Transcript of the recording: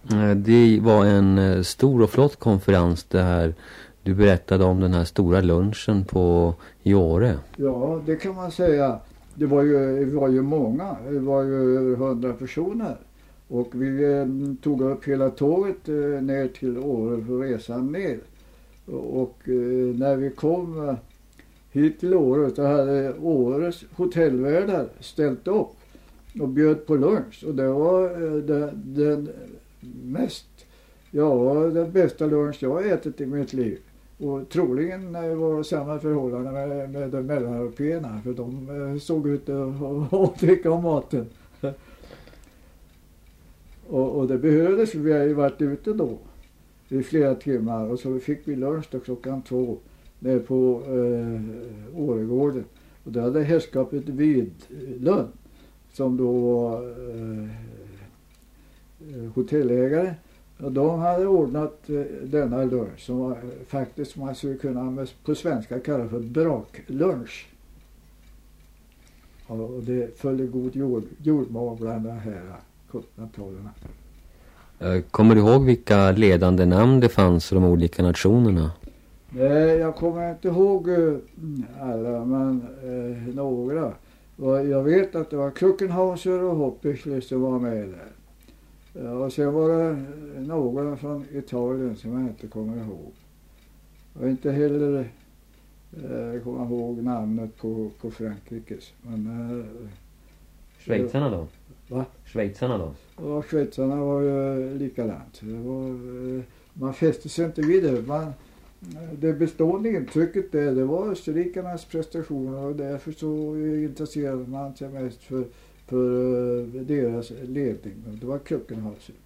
Det var en stor och flott konferens det här. Du berättade om den här stora lunchen i Åre. Ja, det kan man säga. Det var ju många. Det var ju över 100 personer. Och vi tog upp hela tåget ner till Åre för resan ner. Och när vi kom hit till Åre så hade Åres hotellvärdar ställt upp och bjöd på lunch. Och det var den bästa lunch jag har ätit i mitt liv. Och troligen var samma förhållande med de mellaneuropeerna, för de såg ut att dricka om maten. Och det behövdes, vi har ju varit ute då i flera timmar, och så fick vi lunch då 2:00 ner på Åregården. Och då hade herrskapet Widlund, som då var hotellägare, och de hade ordnat denna lunch som var, faktiskt man skulle kunna på svenska kalla för braklunch. Och det följde god jordmål bland de här kontinentalerna. Kommer du ihåg vilka ledande namn det fanns för de olika nationerna? Nej, jag kommer inte ihåg alla, men några. Och jag vet att det var Kruckenhauser och Hoppischle som var med där. Och sen var det någon från Italien som jag inte kommer ihåg. Och inte heller kommer ihåg namnet på Frankrikes. Men, Schweizarna då? Va? Schweizarna då? Ja, schweizarna var ju likadant. Man fäste sig inte vid det. Det bestående intrycket det var österrikarnas prestationer, och därför så intresserade man sig mest för deras ledning. Det var Kruckenhauser.